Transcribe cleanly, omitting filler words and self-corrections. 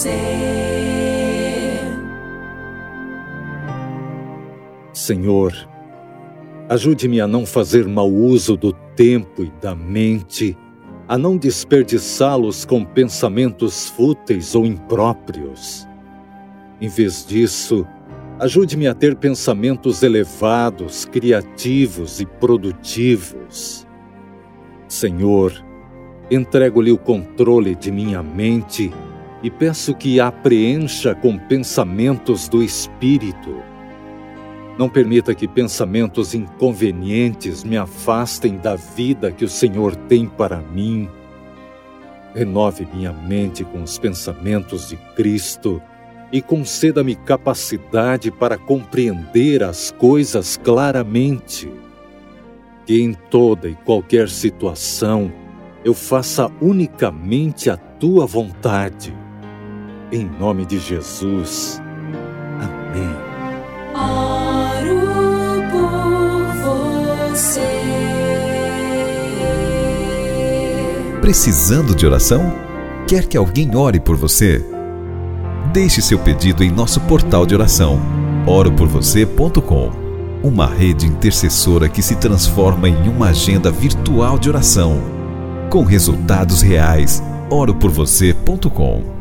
Senhor, ajude-me a não fazer mau uso do tempo e da mente, a não desperdiçá-los com pensamentos fúteis ou impróprios. Em vez disso, ajude-me a ter pensamentos elevados, criativos e produtivos. Senhor, entrego-lhe o controle de minha mente e peço que a preencha com pensamentos do Espírito. Não permita que pensamentos inconvenientes me afastem da vida que o Senhor tem para mim. Renove minha mente com os pensamentos de Cristo e conceda-me capacidade para compreender as coisas claramente. Que em toda e qualquer situação eu faça unicamente a Tua vontade. Em nome de Jesus. Amém. Oro por você. Precisando de oração? Quer que alguém ore por você? Deixe seu pedido em nosso portal de oração, oroporvocê.com, uma rede intercessora que se transforma em uma agenda virtual de oração, com resultados reais. oroporvocê.com